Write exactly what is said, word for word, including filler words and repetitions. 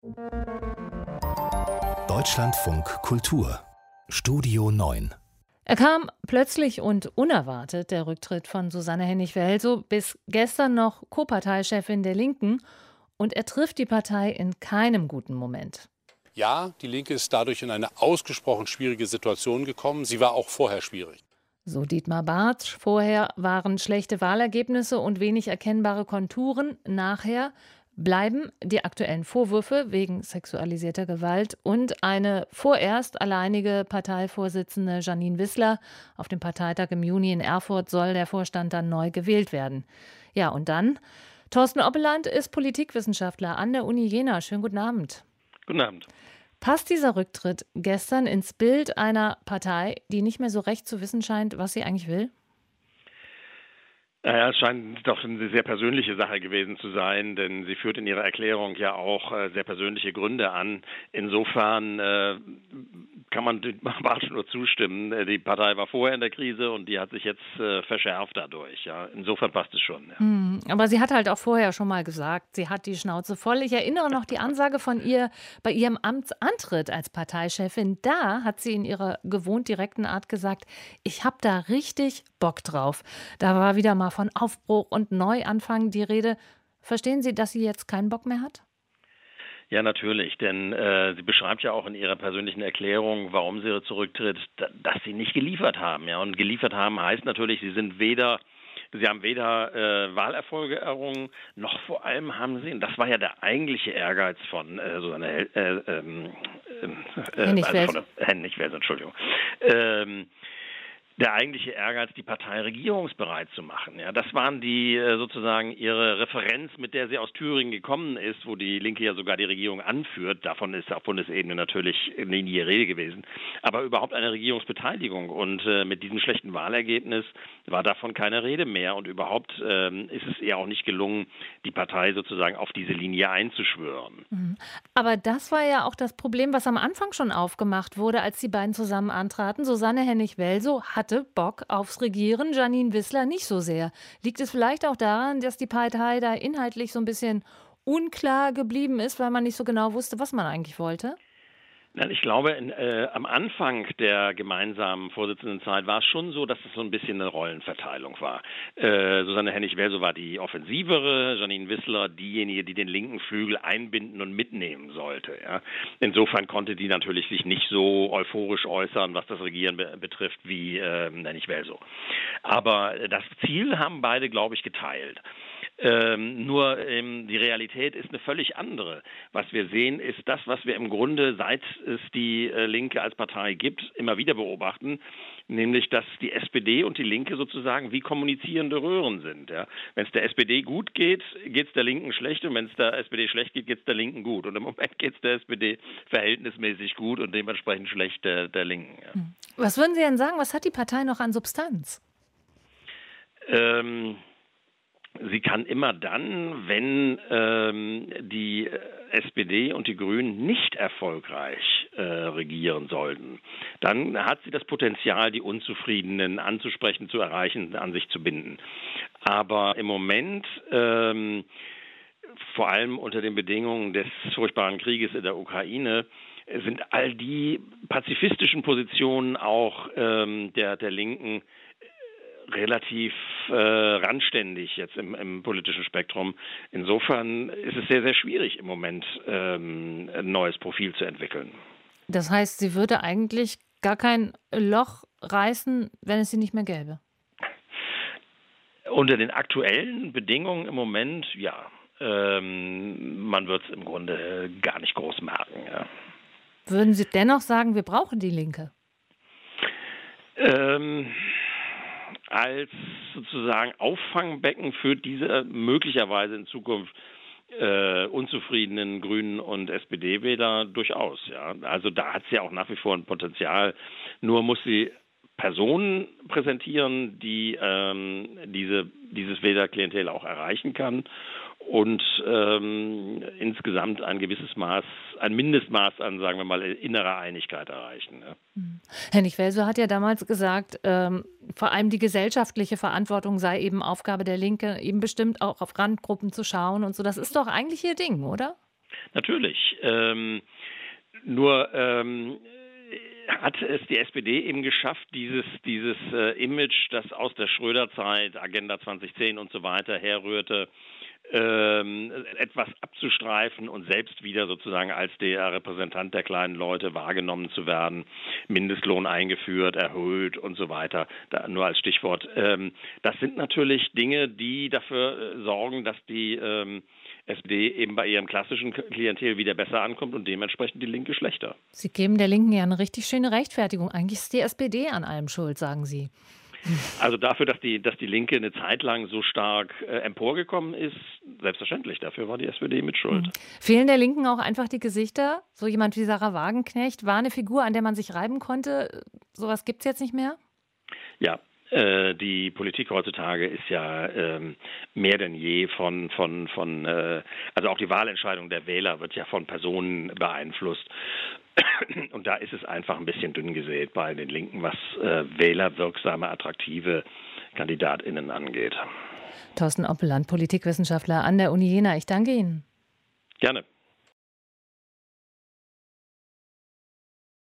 Deutschlandfunk Kultur Studio neun. Er kam plötzlich und unerwartet, der Rücktritt von Susanne Hennig-Welsow, bis gestern noch Co-Parteichefin der Linken. Und er trifft die Partei in keinem guten Moment. Ja, die Linke ist dadurch in eine ausgesprochen schwierige Situation gekommen. Sie war auch vorher schwierig. So Dietmar Bartsch. Vorher waren schlechte Wahlergebnisse und wenig erkennbare Konturen. Nachher bleiben die aktuellen Vorwürfe wegen sexualisierter Gewalt und eine vorerst alleinige Parteivorsitzende Jeanine Wissler. Auf dem Parteitag im Juni in Erfurt soll der Vorstand dann neu gewählt werden. Ja, und dann? Thorsten Oppeland ist Politikwissenschaftler an der Uni Jena. Schönen guten Abend. Guten Abend. Passt dieser Rücktritt gestern ins Bild einer Partei, die nicht mehr so recht zu wissen scheint, was sie eigentlich will? Naja, es scheint doch eine sehr persönliche Sache gewesen zu sein, denn sie führt in ihrer Erklärung ja auch äh, sehr persönliche Gründe an. Insofern äh, kann man Bartsch nur zustimmen. Die Partei war vorher in der Krise und die hat sich jetzt äh, verschärft dadurch. Ja. Insofern passt es schon. Ja. Hm, aber sie hat halt auch vorher schon mal gesagt, sie hat die Schnauze voll. Ich erinnere noch die Ansage von ihr bei ihrem Amtsantritt als Parteichefin. Da hat sie in ihrer gewohnt direkten Art gesagt, ich habe da richtig Bock drauf. Da war wieder mal von Aufbruch und Neuanfang die Rede. Verstehen Sie, dass sie jetzt keinen Bock mehr hat? Ja, natürlich, denn äh, sie beschreibt ja auch in ihrer persönlichen Erklärung, warum sie zurücktritt, dass sie nicht geliefert haben. Ja, und geliefert haben heißt natürlich, sie sind weder, sie haben weder äh, Wahlerfolge errungen, noch vor allem haben sie, und das war ja der eigentliche Ehrgeiz von äh, Susanne äh, ähm, äh, Hennig-Welsow, also Hennig-Welsow, Entschuldigung. Ähm, Der eigentliche Ehrgeiz, die Partei regierungsbereit zu machen. Ja, das waren die sozusagen ihre Referenz, mit der sie aus Thüringen gekommen ist, wo die Linke ja sogar die Regierung anführt. Davon ist auf Bundesebene natürlich nie die Rede gewesen. Aber überhaupt eine Regierungsbeteiligung. Und äh, mit diesem schlechten Wahlergebnis war davon keine Rede mehr. Und überhaupt ähm, ist es ihr auch nicht gelungen, die Partei sozusagen auf diese Linie einzuschwören. Mhm. Aber das war ja auch das Problem, was am Anfang schon aufgemacht wurde, als die beiden zusammen antraten. Susanne Hennig-Welsow hatte Bock aufs Regieren, Jeanine Wissler nicht so sehr. Liegt es vielleicht auch daran, dass die Partei da inhaltlich so ein bisschen unklar geblieben ist, weil man nicht so genau wusste, was man eigentlich wollte? Ich glaube, in, äh, am Anfang der gemeinsamen Vorsitzendenzeit war es schon so, dass es so ein bisschen eine Rollenverteilung war. Äh, Susanne Hennig-Welsow war die offensivere, Jeanine Wissler diejenige, die den linken Flügel einbinden und mitnehmen sollte. Ja. Insofern konnte die natürlich sich nicht so euphorisch äußern, was das Regieren be- betrifft, wie äh, Hennig-Welsow. Aber das Ziel haben beide, glaube ich, geteilt. Ähm, nur ähm, die Realität ist eine völlig andere. Was wir sehen, ist das, was wir im Grunde, seit es die äh, Linke als Partei gibt, immer wieder beobachten, nämlich, dass die S P D und die Linke sozusagen wie kommunizierende Röhren sind. Ja? Wenn es der S P D gut geht, geht es der Linken schlecht, und wenn es der S P D schlecht geht, geht es der Linken gut. Und im Moment geht es der S P D verhältnismäßig gut und dementsprechend schlecht der, der Linken. Ja. Was würden Sie denn sagen, was hat die Partei noch an Substanz? Ähm... Sie kann immer dann, wenn ähm, die S P D und die Grünen nicht erfolgreich äh, regieren sollten, dann hat sie das Potenzial, die Unzufriedenen anzusprechen, zu erreichen, an sich zu binden. Aber im Moment, ähm, vor allem unter den Bedingungen des furchtbaren Krieges in der Ukraine, sind all die pazifistischen Positionen auch ähm, der, der Linken relativ äh, randständig jetzt im, im politischen Spektrum. Insofern ist es sehr, sehr schwierig im Moment, ähm, ein neues Profil zu entwickeln. Das heißt, sie würde eigentlich gar kein Loch reißen, wenn es sie nicht mehr gäbe? Unter den aktuellen Bedingungen im Moment, ja. Ähm, man wird es im Grunde gar nicht groß merken. Ja. Würden Sie dennoch sagen, wir brauchen die Linke? Ähm... als sozusagen Auffangbecken für diese möglicherweise in Zukunft äh, unzufriedenen Grünen und S P D-Wähler durchaus. Ja. Also da hat sie auch nach wie vor ein Potenzial. Nur muss sie Personen präsentieren, die ähm, diese, dieses Wählerklientel auch erreichen kann und ähm, insgesamt ein gewisses Maß, ein Mindestmaß an, sagen wir mal, innerer Einigkeit erreichen. Ja. Hennig-Welsow hat ja damals gesagt, ähm, vor allem die gesellschaftliche Verantwortung sei eben Aufgabe der Linke, eben bestimmt auch auf Randgruppen zu schauen und so. Das ist doch eigentlich ihr Ding, oder? Natürlich. Ähm, nur ähm, hat es die S P D eben geschafft, dieses, dieses äh, Image, das aus der Schröder-Zeit, Agenda zwanzig zehn und so weiter herrührte, ähm, etwas abzustreifen und selbst wieder sozusagen als der Repräsentant der kleinen Leute wahrgenommen zu werden, Mindestlohn eingeführt, erhöht und so weiter, da, nur als Stichwort. Ähm, das sind natürlich Dinge, die dafür äh, sorgen, dass die ähm, S P D eben bei ihrem klassischen Klientel wieder besser ankommt und dementsprechend die Linke schlechter. Sie geben der Linken ja eine richtig schöne Rechtfertigung. Eigentlich ist die S P D an allem schuld, sagen Sie. Also dafür, dass die, dass die Linke eine Zeit lang so stark äh, emporgekommen ist, selbstverständlich. Dafür war die S P D mit Schuld. Mhm. Fehlen der Linken auch einfach die Gesichter? So jemand wie Sarah Wagenknecht war eine Figur, an der man sich reiben konnte. Sowas gibt es jetzt nicht mehr? Ja. Die Politik heutzutage ist ja ähm, mehr denn je von, von, von äh, also auch die Wahlentscheidung der Wähler wird ja von Personen beeinflusst. Und da ist es einfach ein bisschen dünn gesät bei den Linken, was äh, wählerwirksame, attraktive KandidatInnen angeht. Thorsten Oppeland, Politikwissenschaftler an der Uni Jena. Ich danke Ihnen. Gerne.